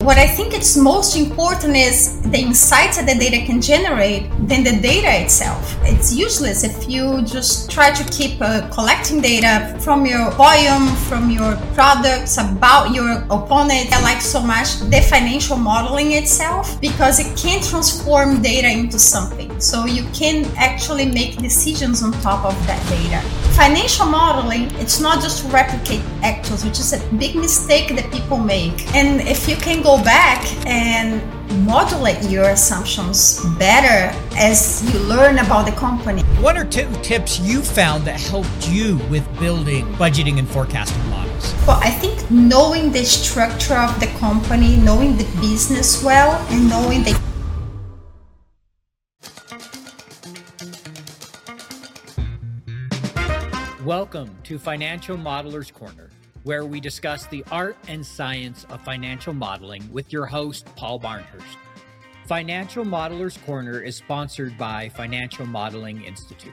What I think it's most important is the insights that the data can generate than the data itself. It's useless if you just try to keep collecting data from your volume, from your products, about your opponent. I like so much the financial modeling itself because it can transform data into something. So you can actually make decisions on top of that data. Financial modeling, it's not just to replicate actuals, which is a big mistake that people make. And if you can go back and modulate your assumptions better as you learn about the company. One or two tips you found that helped you with building budgeting and forecasting models? Well, I think knowing the structure of the company, knowing the business well, and knowing the Welcome to Financial Modelers Corner, where we discuss the art and science of financial modeling with your host, Paul Barnhurst. Financial Modelers Corner is sponsored by Financial Modeling Institute.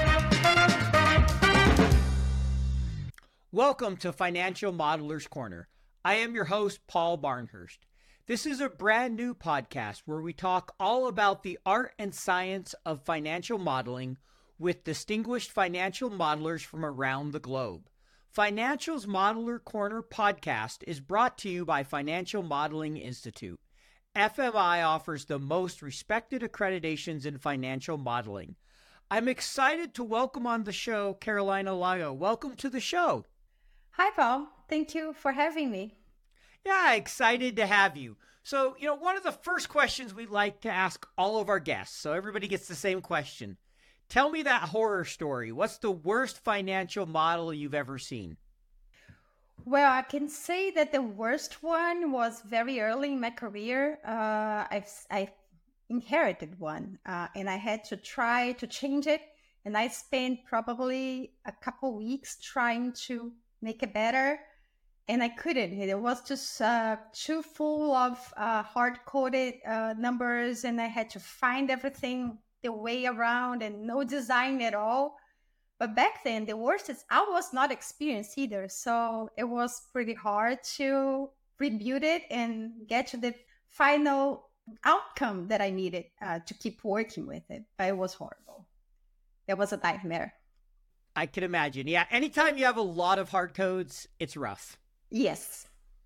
Welcome to Financial Modelers Corner. I am your host, Paul Barnhurst. This is a brand new podcast where we talk all about the art and science of financial modeling with distinguished financial modelers from around the globe. Financial's Modeler Corner podcast is brought to you by Financial Modeling Institute. FMI offers the most respected accreditations in financial modeling. I'm excited to welcome on the show Carolina Lago. Welcome to the show. Hi, Paul. Thank you for having me. Yeah, excited to have you. So, one of the first questions we like to ask all of our guests, so everybody gets the same question. Tell me that horror story. What's the worst financial model you've ever seen? Well, I can say that the worst one was very early in my career. I inherited one and I had to try to change it. And I spent probably a couple weeks trying to make it better. And I couldn't. It was just too full of hard-coded numbers. And I had to find everything the way around and no design at all. But back then, the worst is I was not experienced either. So it was pretty hard to rebuild it and get to the final outcome that I needed to keep working with it. But it was horrible. It was a nightmare. I can imagine. Yeah, anytime you have a lot of hard codes, it's rough. Yes.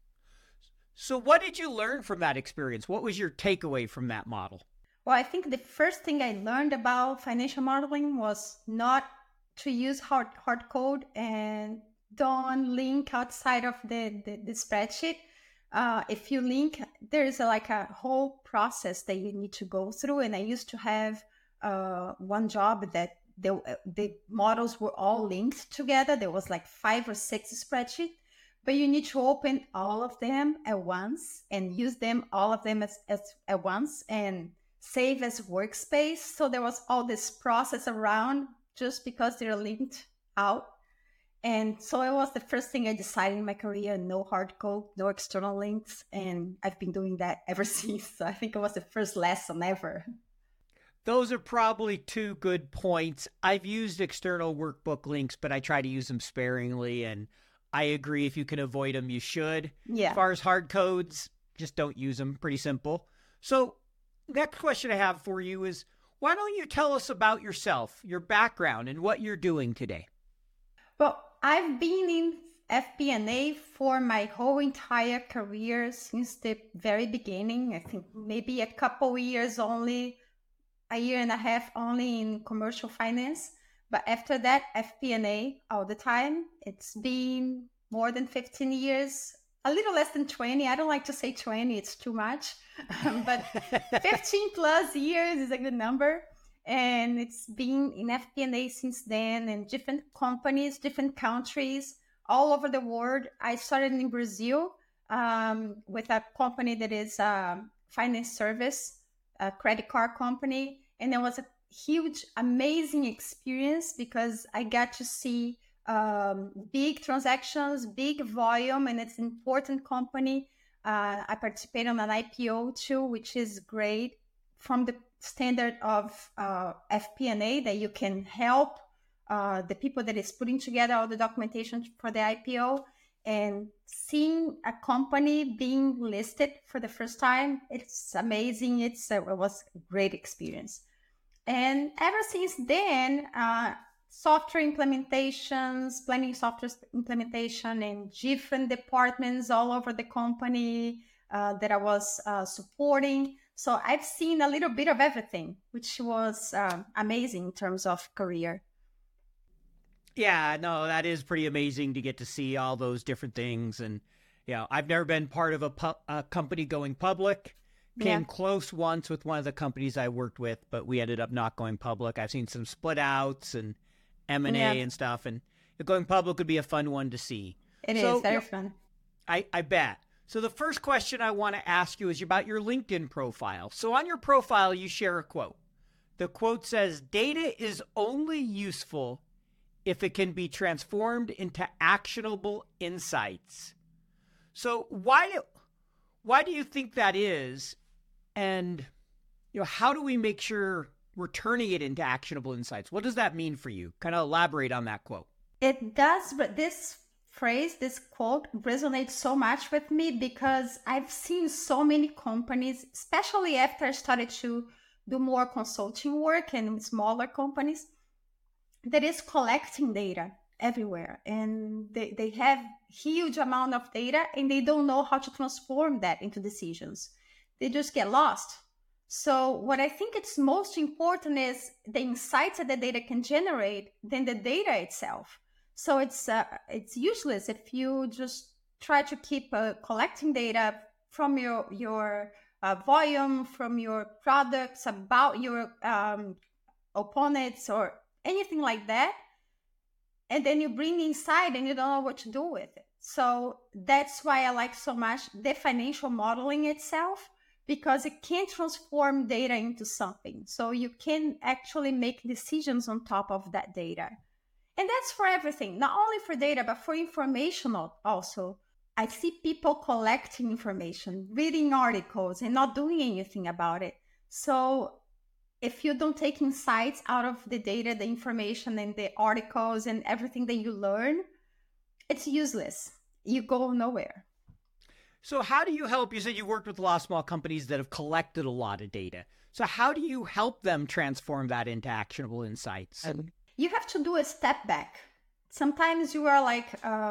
So what did you learn from that experience? What was your takeaway from that model? Well, I think the first thing I learned about financial modeling was not to use hard code and don't link outside of the spreadsheet. If you link, there's a whole process that you need to go through. And I used to have one job that the models were all linked together. There was 5 or 6 spreadsheets, but you need to open all of them at once and use them, all of them as at once, and save as workspace. So there was all this process around just because they're linked out. And so it was the first thing I decided in my career: no hard code, no external links. And I've been doing that ever since. So I think it was the first lesson ever. Those are probably 2 good points. I've used external workbook links, but I try to use them sparingly. And I agree, if you can avoid them, you should. Yeah. As far as hard codes, just don't use them. Pretty simple. So next question I have for you is, why don't you tell us about yourself, your background, and what you're doing today? Well, I've been in FP&A for my whole entire career since the very beginning. I think maybe a couple years only, a year and a half only in commercial finance. But after that, FP&A all the time. It's been more than 15 years, a little less than 20. I don't like to say 20, it's too much. But 15 plus years is a good number. And it's been in FP&A since then, and different companies, different countries, all over the world. I started in Brazil with a company that is finance service, a credit card company. And it was a huge, amazing experience because I got to see big transactions, big volume, and it's an important company. I participated on an IPO too, which is great from the standard of FP&A, that you can help the people that is putting together all the documentation for the IPO. And seeing a company being listed for the first time, it's amazing. It was a great experience. And ever since then, software implementations, planning software implementation in different departments all over the company that I was supporting. So I've seen a little bit of everything, which was amazing in terms of career. Yeah, no, that is pretty amazing to get to see all those different things. And, I've never been part of a company going public. Came close once with one of the companies I worked with, but we ended up not going public. I've seen some split outs and M&A and stuff, and going public would be a fun one to see. It is very fun. I bet. So the first question I want to ask you is about your LinkedIn profile. So on your profile, you share a quote. The quote says, "Data is only useful if it can be transformed into actionable insights." So why do you think that is? And, how do we make sure we're turning it into actionable insights? What does that mean for you? Kind of elaborate on that quote. It does, but this phrase, this quote resonates so much with me because I've seen so many companies, especially after I started to do more consulting work in smaller companies, that is collecting data everywhere. And they have huge amount of data and they don't know how to transform that into decisions. They just get lost. So what I think it's most important is the insights that the data can generate than the data itself. So it's useless if you just try to keep collecting data from your volume, from your products, about your opponents or anything like that. And then you bring inside and you don't know what to do with it. So that's why I like so much the financial modeling itself, because it can transform data into something. So you can actually make decisions on top of that data. And that's for everything, not only for data, but for information also. I see people collecting information, reading articles, and not doing anything about it. So if you don't take insights out of the data, the information, and the articles, and everything that you learn, it's useless. You go nowhere. So how do you help? You said you worked with a lot of small companies that have collected a lot of data. So how do you help them transform that into actionable insights? You have to do a step back. Sometimes you are like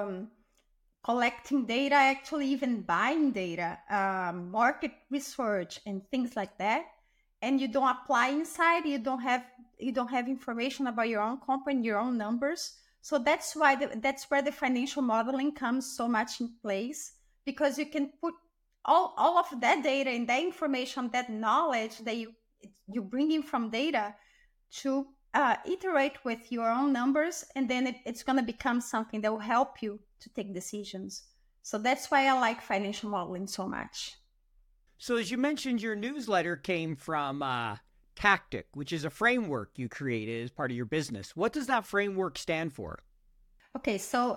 collecting data, actually even buying data, market research and things like that. And you don't apply inside, you don't have information about your own company, your own numbers. So that's why that's where the financial modeling comes so much in place, because you can put all of that data and that information, that knowledge that you bring in from data to iterate with your own numbers, and then it's going to become something that will help you to take decisions. So that's why I like financial modeling so much. So as you mentioned, your newsletter came from Tactic, which is a framework you created as part of your business. What does that framework stand for? Okay, so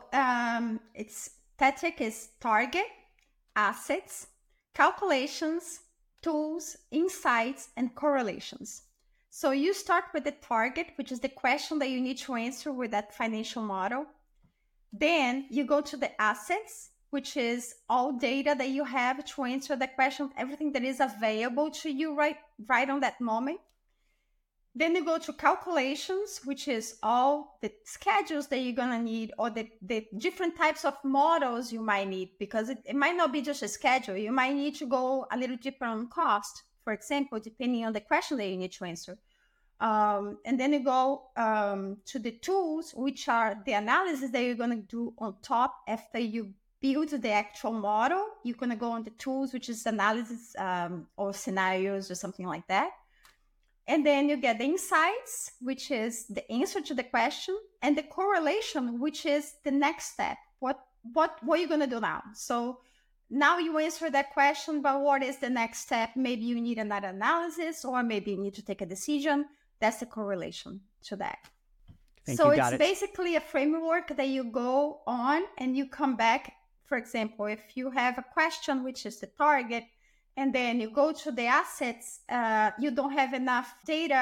Tactic is target, assets, calculations, tools, insights, and correlations. So you start with the target, which is the question that you need to answer with that financial model. Then you go to the assets, which is all data that you have to answer the question, everything that is available to you right on that moment. Then you go to calculations, which is all the schedules that you're going to need, or the different types of models you might need, because it might not be just a schedule. You might need to go a little deeper on cost, for example, depending on the question that you need to answer. And then you go to the tools, which are the analysis that you're going to do on top after you build the actual model. You're going to go on the tools, which is analysis or scenarios or something like that. And then you get the insights, which is the answer to the question, and the correlation, which is the next step. What are you going to do now? So now you answer that question, but what is the next step? Maybe you need another analysis, or maybe you need to take a decision. That's the correlation to that. So it's basically a framework that you go on and you come back. For example, if you have a question, which is the target, and then you go to the assets, you don't have enough data,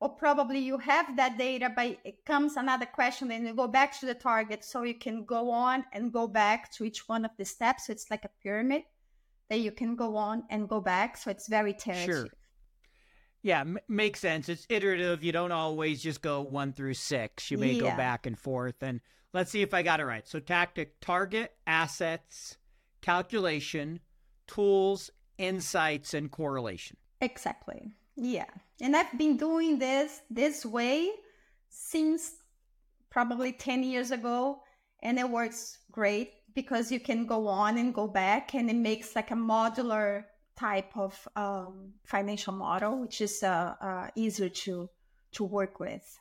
or probably you have that data, but it comes another question, then you go back to the target, so you can go on and go back to each one of the steps. So it's like a pyramid that you can go on and go back. So it's very iterative. Sure. Yeah, makes sense. It's iterative. You don't always just go 1 through 6. You may go back and forth. And let's see if I got it right. So tactic, target, assets, calculation, tools, insights, and correlation. Exactly. Yeah. And I've been doing this way since probably 10 years ago. And it works great because you can go on and go back, and it makes like a modular type of financial model, which is easier to work with.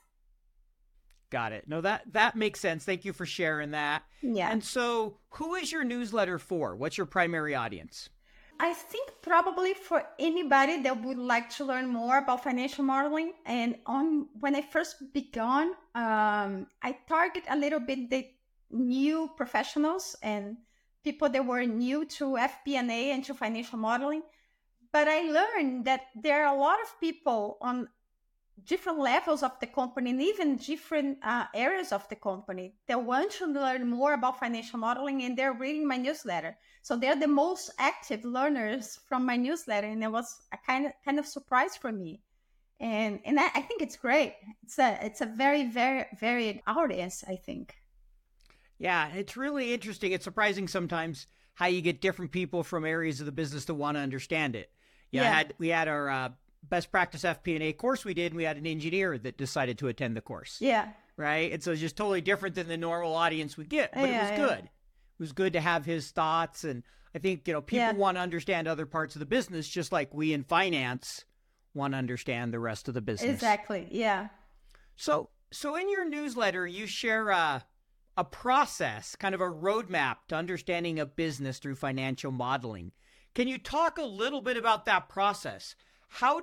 Got it. No, that makes sense. Thank you for sharing that. Yeah. And so who is your newsletter for? What's your primary audience? I think probably for anybody that would like to learn more about financial modeling. And when I first began, I target a little bit the new professionals and people that were new to FP&A and to financial modeling. But I learned that there are a lot of people on different levels of the company and even different areas of the company that want to learn more about financial modeling, and they're reading my newsletter. So they're the most active learners from my newsletter, and it was a kind of surprise for me. And I think it's great. It's a very, very varied audience, I think. Yeah, it's really interesting. It's surprising sometimes how you get different people from areas of the business that want to understand it. Yeah, we had our best practice FP&A course we did, and we had an engineer that decided to attend the course. Yeah. Right? And so it's just totally different than the normal audience would get, but it was good. It was good to have his thoughts. And I think, people want to understand other parts of the business, just like we in finance want to understand the rest of the business. Exactly. Yeah. So in your newsletter, you share a process, kind of a roadmap to understanding a business through financial modeling. Can you talk a little bit about that process? How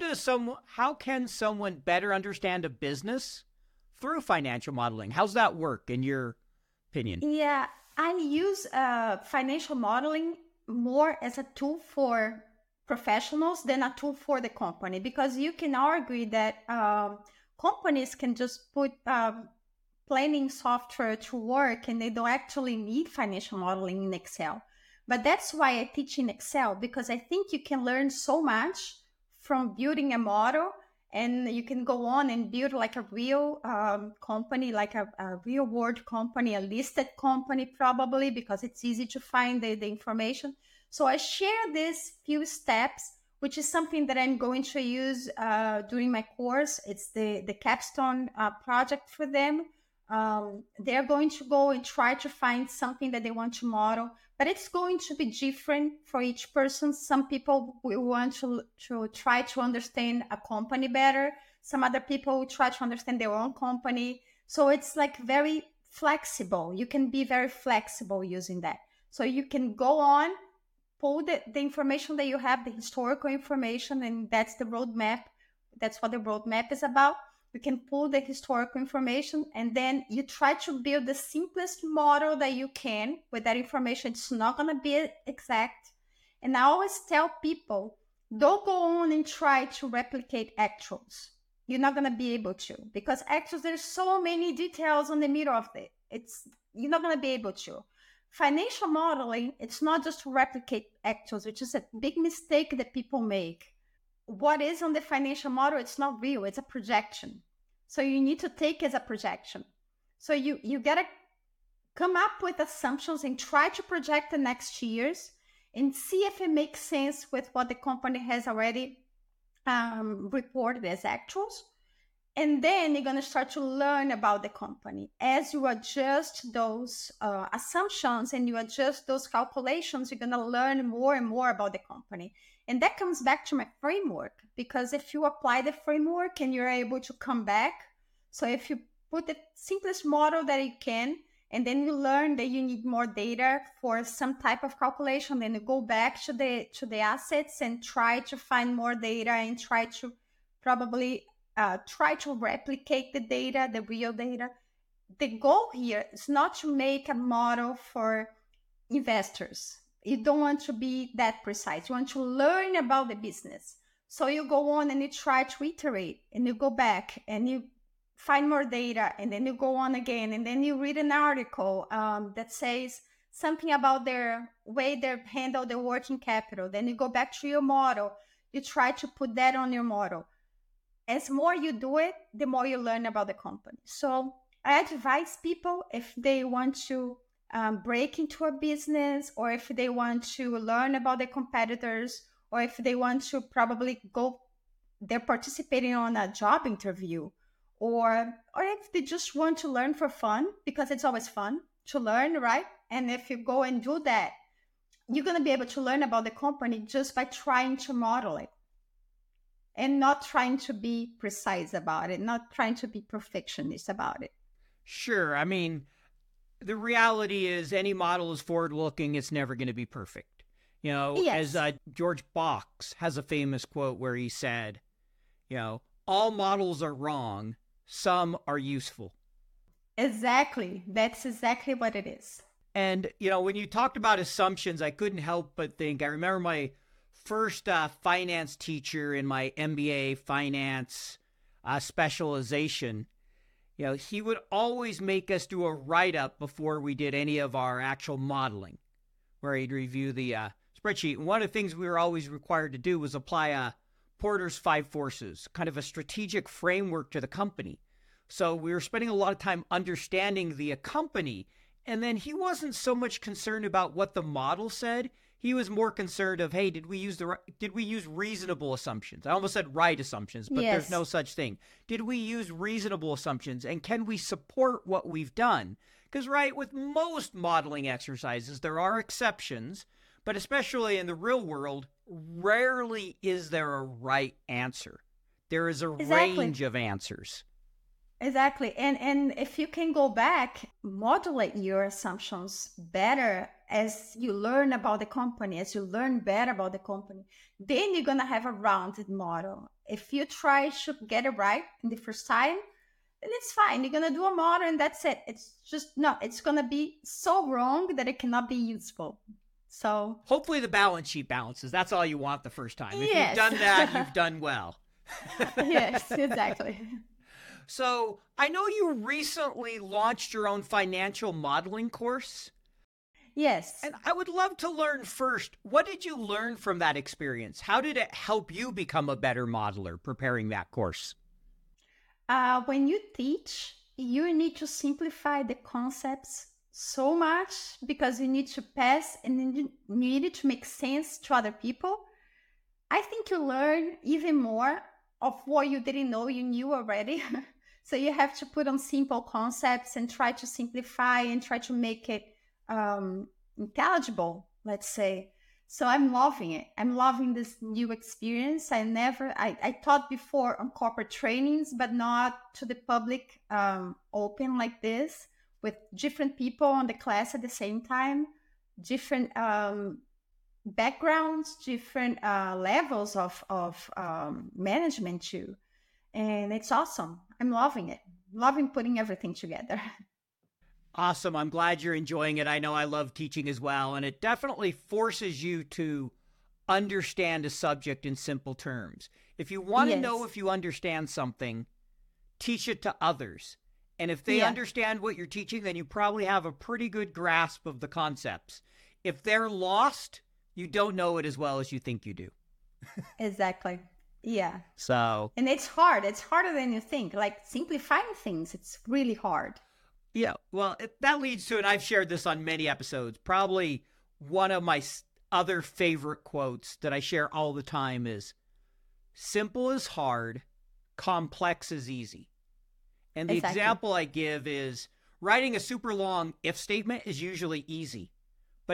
can someone better understand a business through financial modeling? How's that work in your opinion? Yeah, I use financial modeling more as a tool for professionals than a tool for the company, because you can argue that companies can just put planning software to work and they don't actually need financial modeling in Excel. But that's why I teach in Excel, because I think you can learn so much from building a model, and you can go on and build like a real company, like a real world company, a listed company probably, because it's easy to find the information. So I share these few steps, which is something that I'm going to use during my course. It's the capstone project for them. They're going to go and try to find something that they want to model, but it's going to be different for each person. Some people will want to try to understand a company better. Some other people will try to understand their own company. So it's like very flexible. You can be very flexible using that. So you can go on, pull the information that you have, the historical information, and that's the roadmap. That's what the roadmap is about. You can pull the historical information, and then you try to build the simplest model that you can with that information. It's not going to be exact. And I always tell people, don't go on and try to replicate actuals. You're not going to be able to, because actuals, there's so many details on the middle of it. You're not going to be able to. Financial modeling, it's not just to replicate actuals, which is a big mistake that people make. What is on the financial model, it's not real, it's a projection. So you need to take as a projection. So you got to come up with assumptions and try to project the next years and see if it makes sense with what the company has already reported as actuals. And then you're going to start to learn about the company. As you adjust those assumptions and you adjust those calculations, you're going to learn more and more about the company. And that comes back to my framework, because if you apply the framework and you're able to come back, so if you put the simplest model that you can, and then you learn that you need more data for some type of calculation, then you go back to the assets and try to find more data and try to probably try to replicate the data, the real data. The goal here is not to make a model for investors. You don't want to be that precise. You want to learn about the business. So you go on and you try to iterate, and you go back and you find more data, and then you go on again, and then you read an article that says something about their way they handle the working capital. Then you go back to your model. You try to put that on your model. As more you do it, the more you learn about the company. So I advise people, if they want to break into a business, or if they want to learn about the competitors, or if they want to probably go, they're participating on a job interview, or if they just want to learn for fun, because it's always fun to learn, right? And if you go and do that, you're going to be able to learn about the company just by trying to model it, and not trying to be precise about it, not trying to be perfectionist about it. Sure. I mean, the reality is any model is forward-looking. It's never going to be perfect. You know, Yes. as George Box has a famous quote where he said, all models are wrong. Some are useful. Exactly. That's exactly what it is. And, when you talked about assumptions, I couldn't help but think, I remember my first finance teacher in my MBA finance specialization. He would always make us do a write-up before we did any of our actual modeling, where he'd review the spreadsheet. And one of the things we were always required to do was apply Porter's 5 forces, kind of a strategic framework to the company. So we were spending a lot of time understanding the company. And then he wasn't so much concerned about what the model said. He was more concerned of, hey, did we use reasonable assumptions? I almost said right assumptions, but Yes. There's no such thing. Did we use reasonable assumptions, and can we support what we've done? Because, right, with most modeling exercises, there are exceptions, but especially in the real world, rarely is there a right answer. There is a Exactly. range of answers. Exactly. And if you can go back, modulate your assumptions better as you learn about the company, as you learn better about the company, then you're going to have a rounded model. If you try to get it right in the first time, then it's fine. You're going to do a model and that's it. It's just not, it's going to be so wrong that it cannot be useful. So hopefully the balance sheet balances. That's all you want the first time. If yes. you've done that, you've done well. Yes, exactly. So I know you recently launched your own financial modeling course. Yes. And I would love to learn first, what did you learn from that experience? How did it help you become a better modeler preparing that course? When you teach, you need to simplify the concepts so much, because you need to pass and you need it to make sense to other people. I think you learn even more of what you didn't know you knew already. So you have to put on simple concepts and try to simplify and try to make it intelligible, let's say. So I'm loving it. I'm loving this new experience. I taught before on corporate trainings, but not to the public open like this, with different people on the class at the same time, different backgrounds, different levels of management too. And it's awesome. I'm loving it. Loving putting everything together. Awesome. I'm glad you're enjoying it. I know I love teaching as well. And it definitely forces you to understand a subject in simple terms. If you want to know if you understand something, teach it to others. And if they understand what you're teaching, then you probably have a pretty good grasp of the concepts. If they're lost, you don't know it as well as you think you do. Exactly. Yeah. So. And it's hard. It's harder than you think. Like simplifying things, it's really hard. Yeah. Well, that leads to, and I've shared this on many episodes, probably one of my other favorite quotes that I share all the time is, simple is hard, complex is easy. And the example I give is, writing a super long if statement is usually easy, but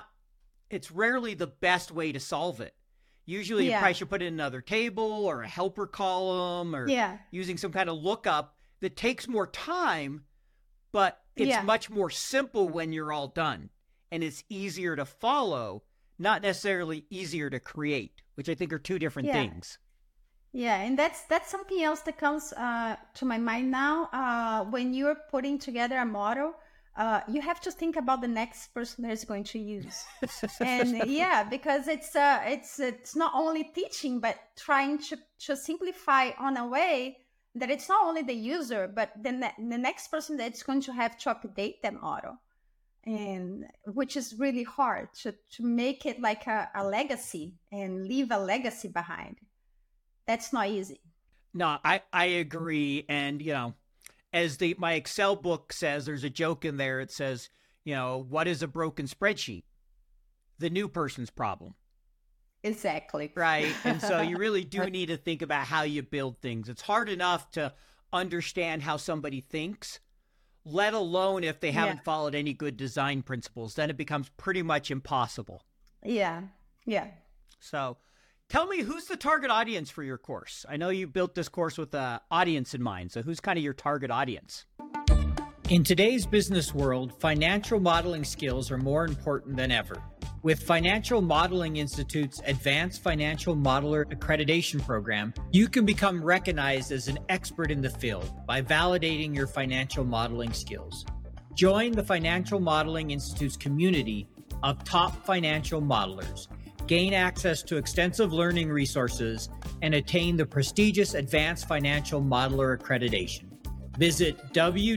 it's rarely the best way to solve it. Usually you probably should put in another table or a helper column or using some kind of lookup that takes more time, but it's much more simple when you're all done. And it's easier to follow, not necessarily easier to create, which I think are two different things. Yeah, and that's something else that comes to my mind now. When you're putting together a model, you have to think about the next person that is going to use. And yeah, because it's not only teaching, but trying to simplify on a way that it's not only the user, but the next person that's going to have to update that model. And which is really hard to make it like a legacy and leave a legacy behind. That's not easy. No, I agree. And, as my Excel book says, there's a joke in there. It says, what is a broken spreadsheet? The new person's problem. Exactly. Right. And so you really do need to think about how you build things. It's hard enough to understand how somebody thinks, let alone if they haven't followed any good design principles. Then it becomes pretty much impossible. Yeah. So tell me, who's the target audience for your course? I know you built this course with an audience in mind. So who's kind of your target audience? In today's business world, financial modeling skills are more important than ever. With Financial Modeling Institute's Advanced Financial Modeler Accreditation Program, you can become recognized as an expert in the field by validating your financial modeling skills. Join the Financial Modeling Institute's community of top financial modelers, gain access to extensive learning resources, and attain the prestigious Advanced Financial Modeler Accreditation. Visit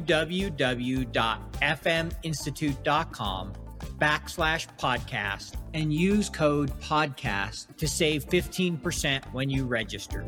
www.fminstitute.com/podcast and use code podcast to save 15% when you register.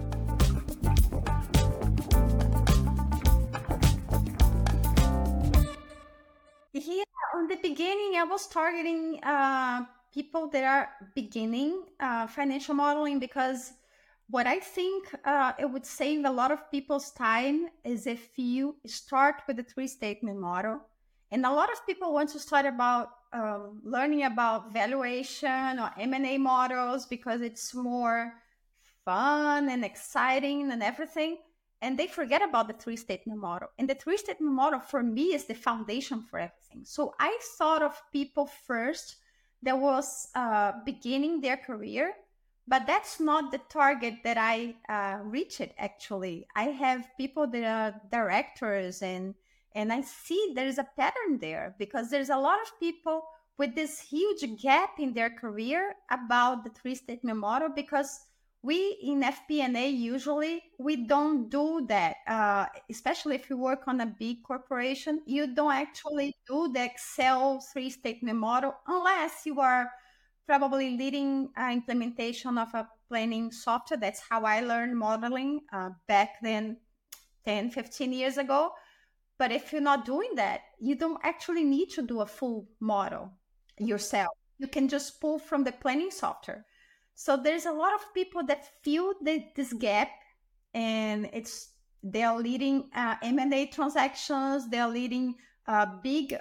Yeah, on the beginning, I was targeting people that are beginning financial modeling, because what I think it would save a lot of people's time is if you start with the three-statement model. And a lot of people want to start about learning about valuation or M&A models because it's more fun and exciting and everything. And they forget about the three-statement model. And the three-statement model, for me, is the foundation for everything. So I thought of people first that was beginning their career, but that's not the target that I reached, actually. I have people that are directors, and I see there is a pattern there, because there's a lot of people with this huge gap in their career about the three-statement model, because we in FP&A, usually, we don't do that. Especially if you work on a big corporation, you don't actually do the Excel three-statement model unless you are probably leading implementation of a planning software. That's how I learned modeling back then, 10, 15 years ago. But if you're not doing that, you don't actually need to do a full model yourself. You can just pull from the planning software. So there's a lot of people that feel this gap, and they are leading M&A transactions, they are leading big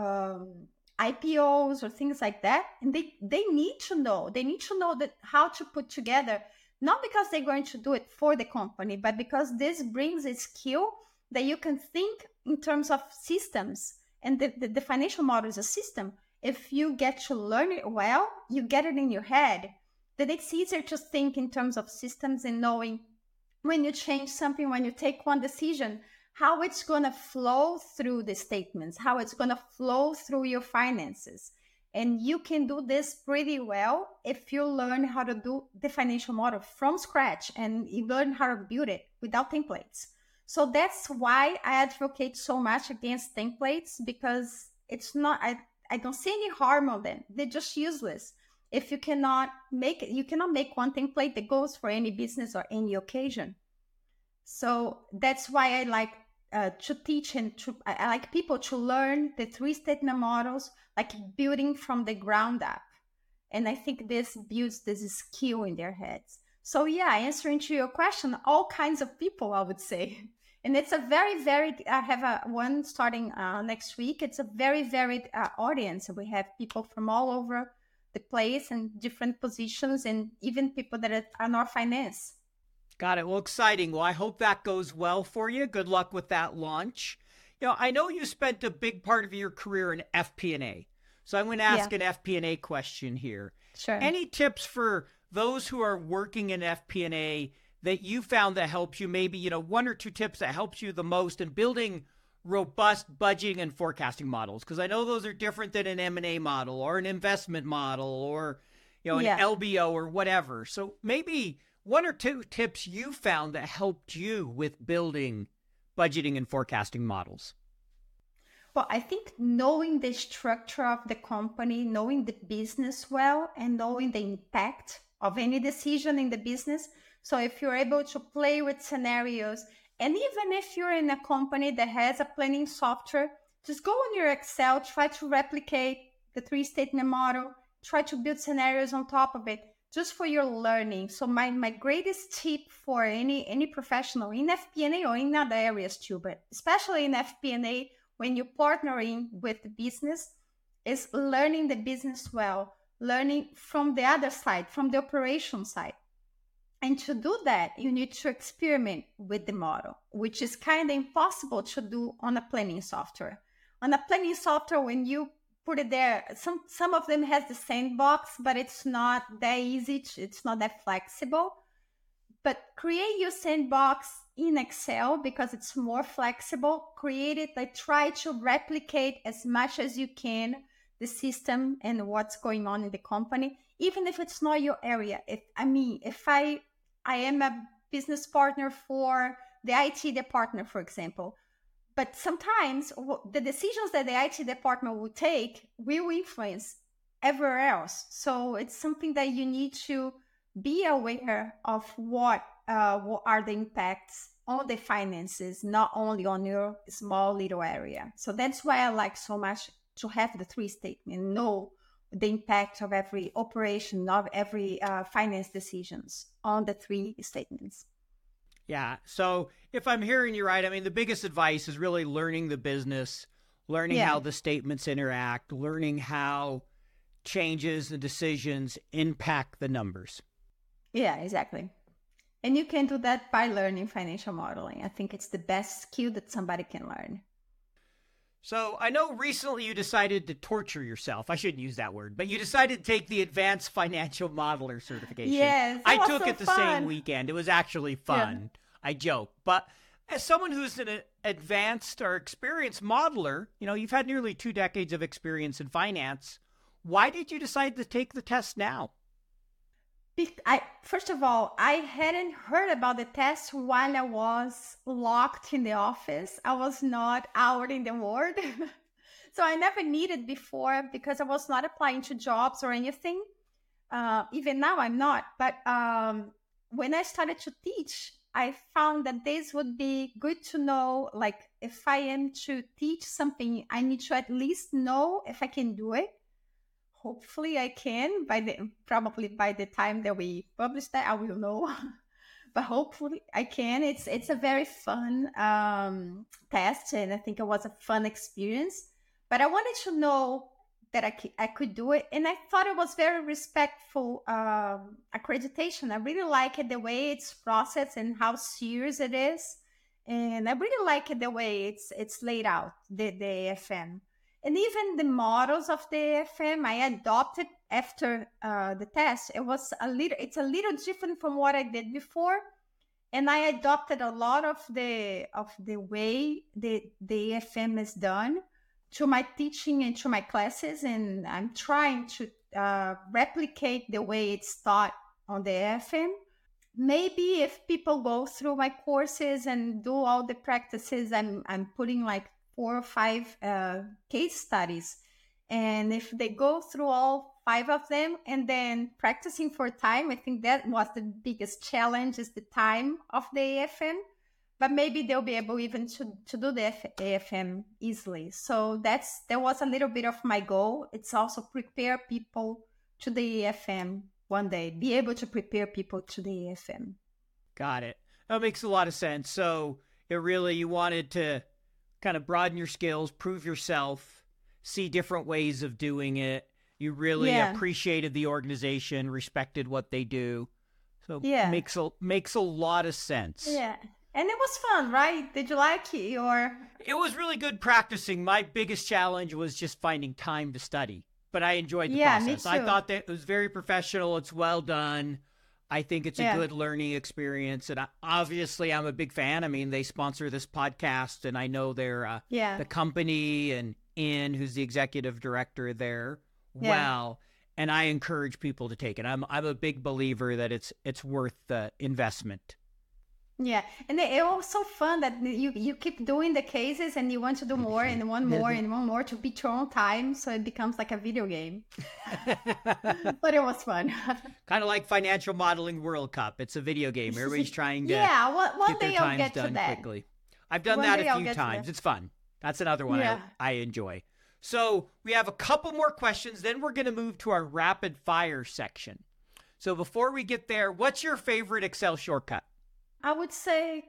IPOs or things like that, and they need to know that how to put together, not because they're going to do it for the company, but because this brings a skill that you can think in terms of systems, and the financial model is a system. If you get to learn it well, you get it in your head, then it's easier to think in terms of systems and knowing when you change something, when you take one decision, how it's going to flow through the statements, how it's going to flow through your finances. And you can do this pretty well if you learn how to do the financial model from scratch, and you learn how to build it without templates. So that's why I advocate so much against templates, because it's not, I don't see any harm on them. They're just useless. If you cannot make one template that goes for any business or any occasion. So that's why I like to teach, and I like people to learn the three-statement models, like building from the ground up. And I think this builds this skill in their heads. So yeah, answering to your question, all kinds of people, I would say. And it's a very, very, I have one starting next week. It's a very varied audience. We have people from all over the place and different positions, and even people that are not finance. Got it. Well, exciting. Well, I hope that goes well for you. Good luck with that launch. I know you spent a big part of your career in FP&A. So I'm going to ask an FP&A question here. Sure. Any tips for those who are working in FP&A that you found that helps you? Maybe, one or two tips that helps you the most in building robust budgeting and forecasting models? Because I know those are different than an M&A model or an investment model or, an LBO or whatever. So maybe one or two tips you found that helped you with building budgeting and forecasting models. Well, I think knowing the structure of the company, knowing the business well, and knowing the impact of any decision in the business. So if you're able to play with scenarios, and even if you're in a company that has a planning software, just go on your Excel, try to replicate the 3-statement model, try to build scenarios on top of it, just for your learning. So my greatest tip for any professional in FP&A or in other areas too, but especially in FP&A, when you're partnering with the business, is learning the business well, learning from the other side, from the operation side. And to do that, you need to experiment with the model, which is kind of impossible to do on a planning software. On a planning software, when you put it there, some of them has the sandbox, but it's not that easy. It's not that flexible. But create your sandbox in Excel because it's more flexible. Create it, try to replicate as much as you can the system and what's going on in the company, even if it's not your area. If I am a business partner for the IT department, for example, but sometimes the decisions that the IT department will take will influence everywhere else. So it's something that you need to be aware of what are the impacts on the finances, not only on your small little area. So that's why I like so much to have the 3-statement, know the impact of every operation, of every finance decisions on the 3 statements. Yeah. So if I'm hearing you right, the biggest advice is really learning the business, learning how the statements interact, learning how changes and decisions impact the numbers. Yeah, exactly. And you can do that by learning financial modeling. I think it's the best skill that somebody can learn. So I know recently you decided to torture yourself. I shouldn't use that word, but you decided to take the Advanced Financial Modeler certification. Yes, I took it the same weekend. It was actually fun. Yeah. I joke. But as someone who's an advanced or experienced modeler, you've had nearly 2 decades of experience in finance. Why did you decide to take the test now? First of all, I hadn't heard about the test while I was locked in the office. I was not out in the world. So I never needed before because I was not applying to jobs or anything. Even now I'm not. But when I started to teach, I found that this would be good to know. Like if I am to teach something, I need to at least know if I can do it. Hopefully I can probably by the time that we publish that, I will know, but hopefully I can. It's a very fun test. And I think it was a fun experience, but I wanted to know that I could do it. And I thought it was very respectful accreditation. I really like it, the way it's processed and how serious it is. And I really like it, the way it's laid out, the AFM. And even the models of the AFM, I adopted after the test. It's a little different from what I did before. And I adopted a lot of the way the AFM is done to my teaching and to my classes. And I'm trying to replicate the way it's taught on the AFM. Maybe if people go through my courses and do all the practices, I'm putting like 4 or 5 case studies. And if they go through all 5 of them and then practicing for time, I think that was the biggest challenge, is the time of the AFM. But maybe they'll be able even to do the AFM easily. So that was a little bit of my goal. It's also prepare people to the AFM one day, be able to prepare people to the AFM. Got it. That makes a lot of sense. So you wanted to kind of broaden your skills, prove yourself, see different ways of doing it. You really appreciated the organization, respected what they do. So makes a lot of sense. Yeah. And it was fun, right? Did you like it? It was really good practicing. My biggest challenge was just finding time to study, but I enjoyed the process. Me too. I thought that it was very professional. It's well done. I think it's a good learning experience. And obviously, I'm a big fan. I mean, they sponsor this podcast, and I know they're the company and Ian, who's the executive director there. Well, and I encourage people to take it. I'm a big believer that it's worth the investment. Yeah, and it's also fun that you keep doing the cases and you want to do more and one more and one more to beat your own time, so it becomes like a video game. But it was fun. Kind of like Financial Modeling World Cup. It's a video game. Everybody's trying to one day I'll get to that quickly. I've done that a few times. It's fun. That's another one I enjoy. So we have a couple more questions, then we're going to move to our rapid fire section. So before we get there, what's your favorite Excel shortcut? I would say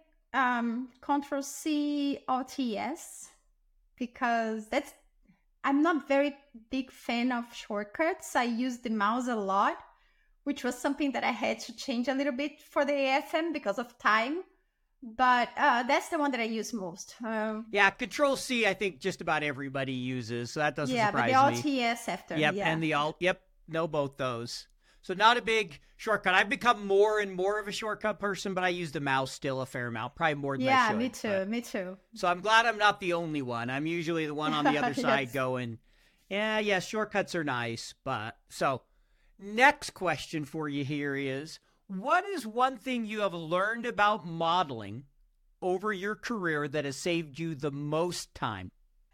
Control-C Alt-S, because I'm not very big fan of shortcuts. I use the mouse a lot, which was something that I had to change a little bit for the AFM because of time. But that's the one that I use most. Control-C, I think just about everybody uses, so that doesn't surprise me. Yeah, but the Alt-S after. Yep, and the Alt, know both those. So not a big shortcut. I've become more and more of a shortcut person, but I use the mouse still a fair amount, probably more than I should. Me too. So I'm glad I'm not the only one. I'm usually the one on the other side going, shortcuts are nice. But so next question for you here is, what is one thing you have learned about modeling over your career that has saved you the most time?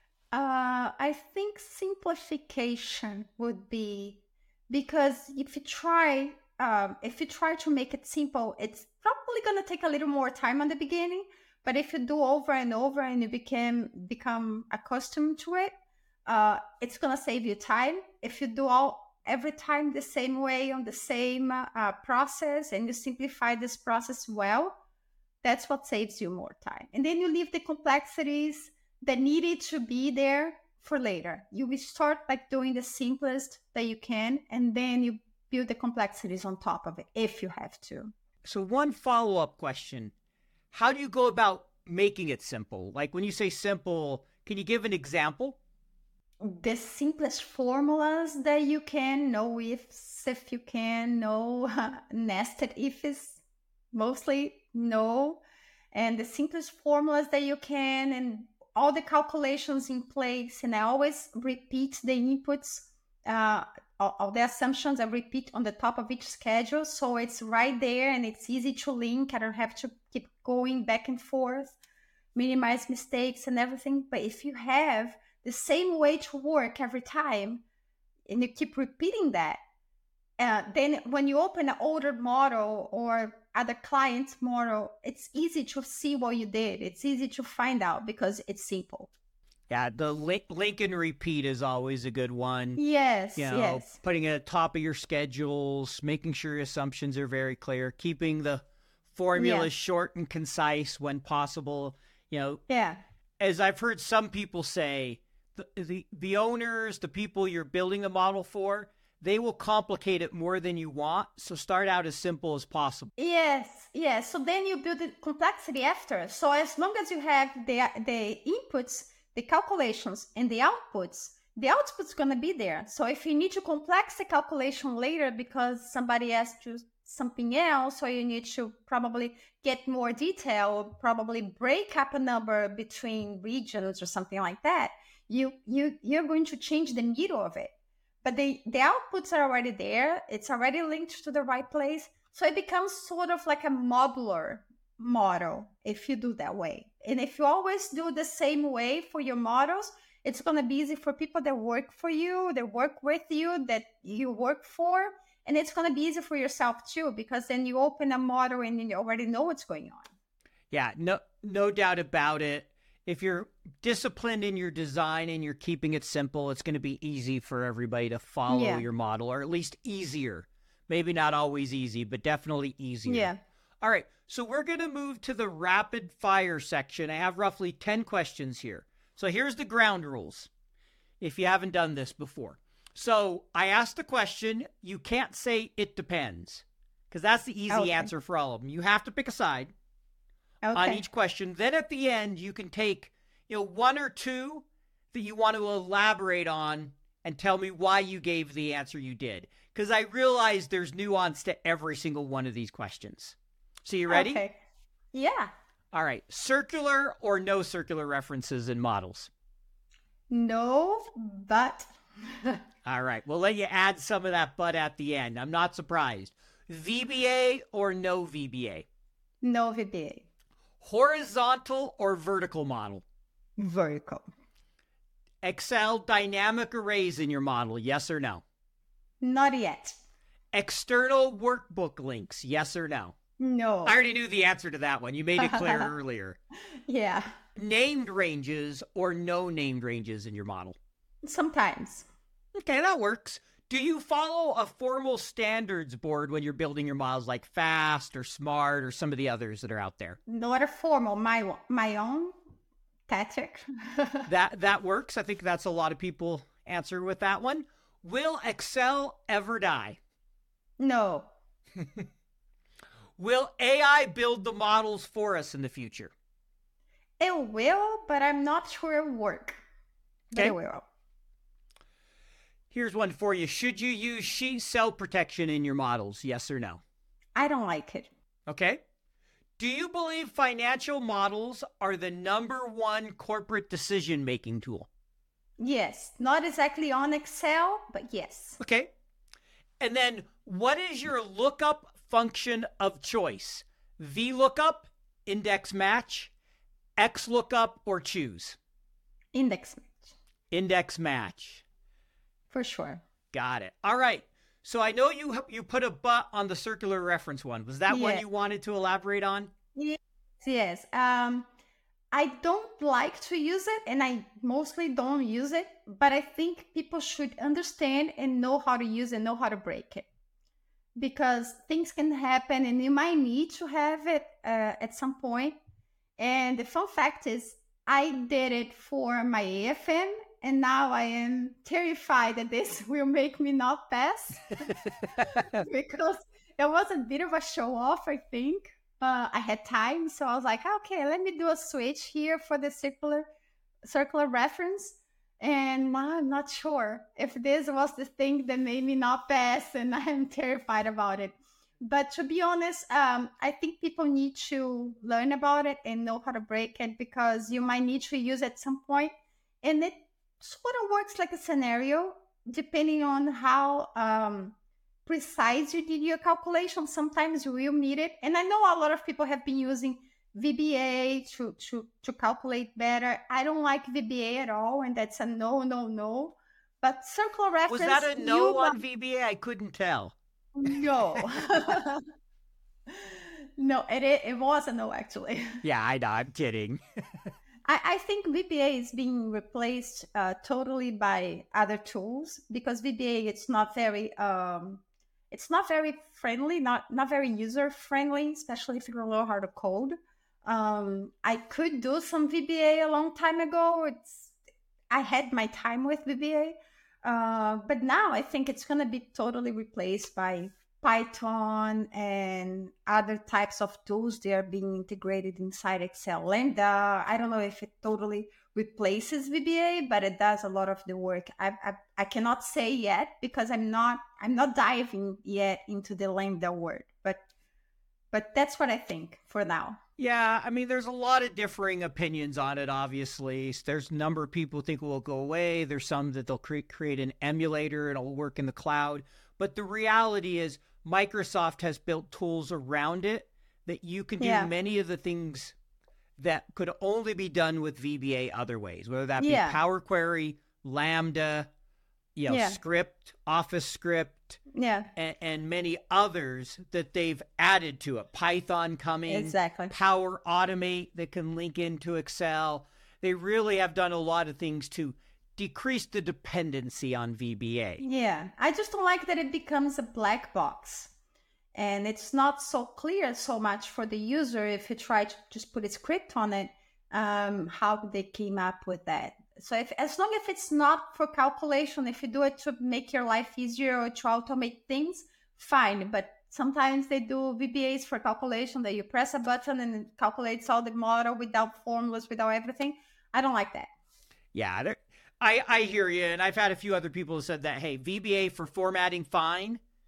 I think simplification would be, because if you try to make it simple, it's probably going to take a little more time on the beginning. But if you do over and over and you become accustomed to it, it's going to save you time. If you do every time the same way on the same process, and you simplify this process well, that's what saves you more time. And then you leave the complexities that needed to be there for later. You will start doing the simplest that you can, and then you build the complexities on top of it if you have to. So one follow-up question. How do you go about making it simple? Like when you say simple, can you give an example? The simplest formulas that you can, no ifs if you can, no nested ifs, mostly no. And the simplest formulas that you can, and all the calculations in place. And I always repeat the inputs, all the assumptions I repeat on the top of each schedule. So it's right there and it's easy to link. I don't have to keep going back and forth, minimize mistakes and everything. But if you have the same way to work every time and you keep repeating that, then when you open an older model or other client's model, it's easy to see what you did. It's easy to find out because it's simple. Yeah, the link and repeat is always a good one. Yes, putting it at the top of your schedules, making sure your assumptions are very clear, keeping the formulas short and concise when possible. As I've heard some people say, the owners, the people you're building a model for, they will complicate it more than you want. So start out as simple as possible. Yes. So then you build the complexity after. So as long as you have the inputs, the calculations, and the outputs going to be there. So if you need to complex the calculation later because somebody asked you something else, or you need to probably get more detail, or probably break up a number between regions or something like that, you're going to change the middle of it. But the outputs are already there. It's already linked to the right place. So it becomes sort of like a modular model if you do that way. And if you always do the same way for your models, it's going to be easy for people that work for you, that work with you, that you work for. And it's going to be easy for yourself too, because then you open a model and you already know what's going on. Yeah, no doubt about it. If you're disciplined in your design and you're keeping it simple, it's going to be easy for everybody to follow your model, or at least easier. Maybe not always easy, but definitely easier. Yeah. All right. So we're going to move to the rapid fire section. I have roughly 10 questions here. So here's the ground rules, if you haven't done this before. So I asked the question. You can't say it depends, because that's the easy answer for all of them. You have to pick a side. On each question. Then at the end, you can take, one or two that you want to elaborate on and tell me why you gave the answer you did. because I realize there's nuance to every single one of these questions. So you ready? Okay. Yeah. All right. Circular or no circular references in models? No, but. All right. We'll let you add some of that but at the end. I'm not surprised. VBA or no VBA? No VBA. Horizontal or vertical model? Vertical. Excel dynamic arrays in your model, yes or no? Not yet. External workbook links, yes or no? No. I already knew the answer to that one. You made it clear earlier. Yeah. Named ranges or no named ranges in your model? Sometimes. Okay, that works. Do you follow a formal standards board when you're building your models, like FAST or SMART or some of the others that are out there? Not a formal, my own tactic. That works. I think that's a lot of people answer with that one. Will Excel ever die? No. Will AI build the models for us in the future? It will, but I'm not sure it will work. But it will. Here's one for you. Should you use sheet cell protection in your models? Yes or no? I don't like it. Okay. Do you believe financial models are the #1 corporate decision-making tool? Yes. Not exactly on Excel, but yes. Okay. And then what is your lookup function of choice? VLOOKUP, index match, XLOOKUP, or choose? Index match. Index match. For sure. Got it. All right. So I know you put a but on the circular reference one. Was that one you wanted to elaborate on? Yes. I don't like to use it, and I mostly don't use it, but I think people should understand and know how to use it, know how to break it. Because things can happen and you might need to have it at some point. And the fun fact is, I did it for my AFM, and now I am terrified that this will make me not pass. Because it was a bit of a show off, I think. I had time, so I was like, okay, let me do a switch here for the circular reference. And now I'm not sure if this was the thing that made me not pass, and I'm terrified about it. But to be honest, I think people need to learn about it and know how to break it, because you might need to use it at some point. And it sort of works like a scenario, depending on how precise you did your calculation. Sometimes you will need it. And I know a lot of people have been using VBA to calculate better. I don't like VBA at all, and that's a no. But circular reference... Was that a no on VBA? I couldn't tell. No. No, it was a no, actually. Yeah, I know. I'm kidding. I think VBA is being replaced totally by other tools, because VBA, it's not very friendly, not very user friendly, especially if you don't know how to code. I could do some VBA a long time ago. I had my time with VBA, but now I think it's going to be totally replaced by Python and other types of tools. They are being integrated inside Excel. Lambda, I don't know if it totally replaces VBA, but it does a lot of the work. I cannot say yet, because I'm not diving yet into the Lambda word, but that's what I think for now. Yeah, I mean, there's a lot of differing opinions on it, obviously. There's a number of people who think it will go away. There's some that they'll create an emulator and it'll work in the cloud. But the reality is Microsoft has built tools around it that you can do many of the things that could only be done with VBA other ways, whether that be Power Query, Lambda, Script, Office Script, and many others that they've added to it. Python coming, exactly. Power Automate that can link into Excel. They really have done a lot of things to decrease the dependency on VBA. Yeah, I just don't like that it becomes a black box. And it's not so clear so much for the user if you try to just put a script on it, how they came up with that. So as long as it's not for calculation, if you do it to make your life easier or to automate things, fine. But sometimes they do VBAs for calculation, that you press a button and it calculates all the model without formulas, without everything. I don't like that. Yeah, I hear you. And I've had a few other people who said that, hey, VBA for formatting, fine.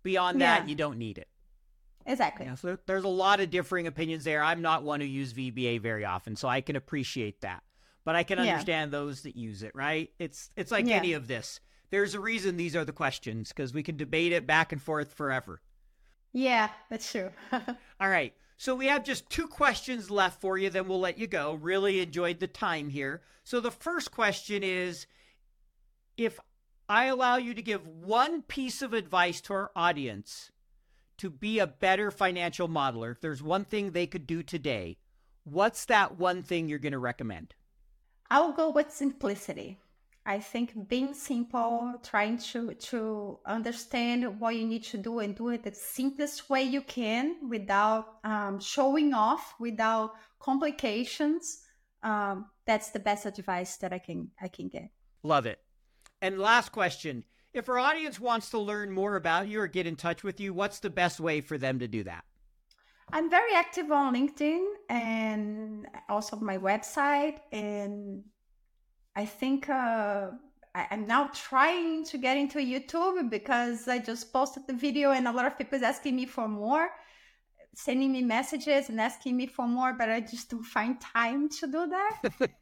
Beyond that, you don't need it. Exactly. So there's a lot of differing opinions there. I'm not one who uses VBA very often, so I can appreciate that. But I can understand those that use it, right? It's like any of this. There's a reason these are the questions, because we can debate it back and forth forever. Yeah, that's true. All right. So we have just 2 questions left for you, then we'll let you go. Really enjoyed the time here. So the first question is, if I allow you to give one piece of advice to our audience to be a better financial modeler, if there's one thing they could do today, what's that one thing you're going to recommend? I'll go with simplicity. I think being simple, trying to understand what you need to do and do it the simplest way you can without showing off, without complications. That's the best advice that I can get. Love it. And last question, if our audience wants to learn more about you or get in touch with you, what's the best way for them to do that? I'm very active on LinkedIn and also my website. And I think I'm now trying to get into YouTube because I just posted the video and a lot of people is asking me for more, sending me messages and asking me for more, but I just don't find time to do that.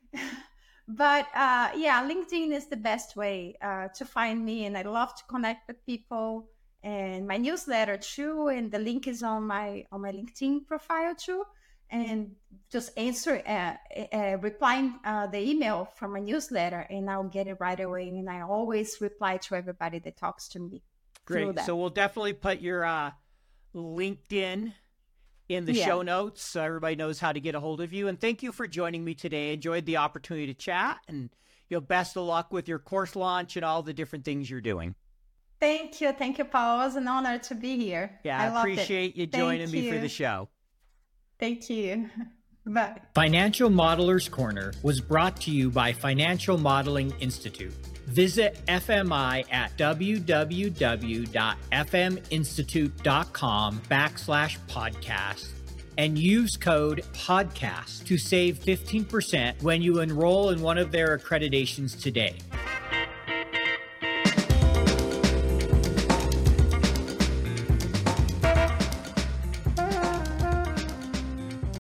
But LinkedIn is the best way to find me, and I love to connect with people. And my newsletter too, and the link is on my LinkedIn profile too. And just replying the email from my newsletter, and I'll get it right away. And I always reply to everybody that talks to me. Great. So we'll definitely put your LinkedIn in the show notes so everybody knows how to get a hold of you. And thank you for joining me today. Enjoyed the opportunity to chat, and best of luck with your course launch and all the different things you're doing. Thank you, Paul. It was an honor to be here. Yeah, I appreciate you joining me for the show. Thank you. Bye. Financial Modelers Corner was brought to you by Financial Modeling Institute. Visit FMI at www.fminstitute.com/podcast and use code PODCAST to save 15% when you enroll in one of their accreditations today.